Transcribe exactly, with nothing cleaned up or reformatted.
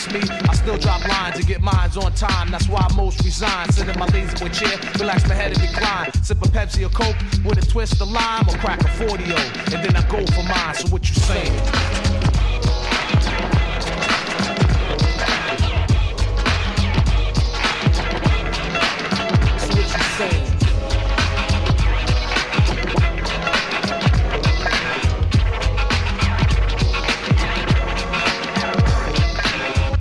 me, I still drop lines and get mines on time. That's why most resign. Sit in my lazy boy chair, relax my head and recline. Sip a Pepsi or Coke with a twist of lime or crack a forty-o. And then I go for mine. So what you saying?